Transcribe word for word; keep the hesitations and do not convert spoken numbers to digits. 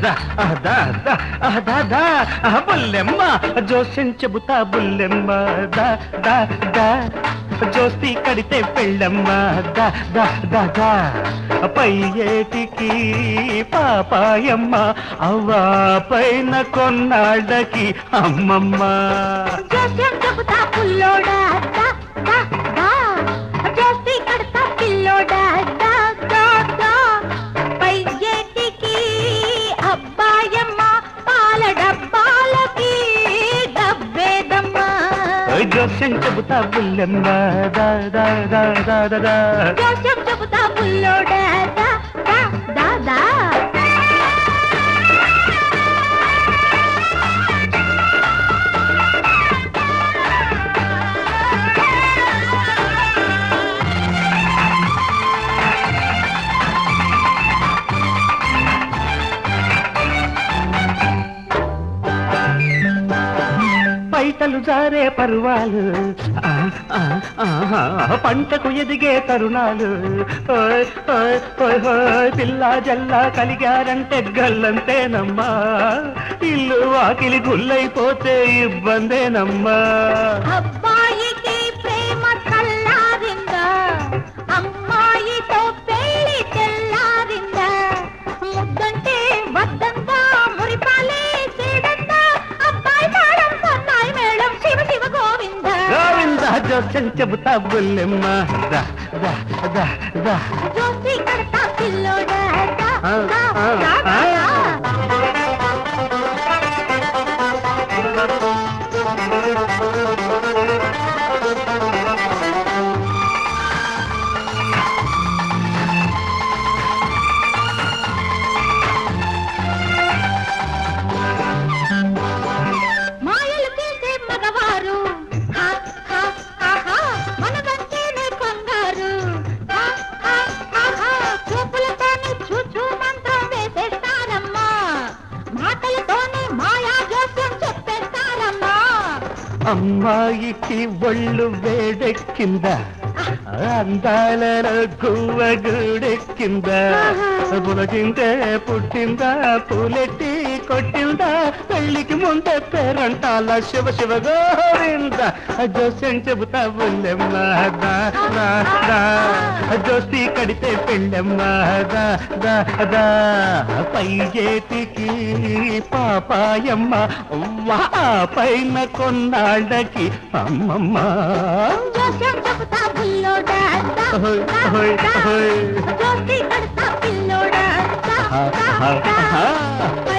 దా దా దా దా దా బుల్లెమ్మ జోస్యం చెబుతా బుల్లెమ్మ దా దా దా జోస్తి కడితే పెళ్ళమ్మ దా దా దా దా పై ఏటికి పాపాయమ్మ అవ్వా పైన కొన్నాళ్ళకి అమ్మమ్మ. జోస్యం చెబుతా పుల్లోడా దా దా దా జోస్తి కడతా పిల్లోడా దా దా దా పై ఏటికి అబ్బాయమ్మ పాల డబ్బాలకి డబ్బేదమ్మ. జోస్యం చెబుతా బుల్లెమ్మ దా దా దా దా దా దా జోస్యం చెబుతా పుల్లోడా దా దా దా దా. పైటలు జారే పర్వాలు ఆ, ఆ, ఆహా, పంటకు ఎదిగే తరుణాలు ఓయ్, ఓయ్, ఓయ్, ఓయ్, పిల్ల జల్లా కలిగారంటే గల్లంతేనమ్మా ఇల్లు వాకిలి గుల్లైపోతే ఇబ్బందేనమ్మా. అబ్బాయికి ప్రేమ కల్లారిందా అమ్మాయితో పెళ్లి తెల్లారిందా ముద్దంటే వద్దందా మురిపాలే చేడందా అబ్బాయి మేడం సన్నాయి మేడం శివ శివ గోవింద గోవింద జోస్యం చెబుతా బుల్లెమ్మ దా దా దా దా జోసి కడతా పిల్లోడా దా ఆ, దా ఆ, దా ఆ. మాయలు చేసే మగవారు హా, హా, హా, హా, మనదంటేనే కంగారు హా, హా, హా, హా, చూపులతోనే చూచూ మంత్రం వేసేస్తారమ్మా మాటలతోనే మాయా జోస్యం చెప్పేస్తారమ్మా. అమ్మాయికి ఒళ్ళు వేడెక్కిందా అందాలలో గువ్వగూడెక్కిందా పులకింటే పుట్టిందా పూలెట్టి కొట్టిందా పెళ్లికి ముందే పేరంటాల శివ శివ గోవింద జోస్యం చెబుతా బుల్లెమ్మ దా దా దా జోస్తి కడితే పెళ్ళమ్మ దా దా దా పై ఏటికి పాపాయమ్మ వా పైన కొన్నాళ్ళకి అమ్మమ్మ. జోస్యం చెబుతా బుల్లోడా దా ఓయ్, దా ఓయ్, దా ఓయ్. జోసి కడతా పిల్లోడా దా దా దా ఆహా. పై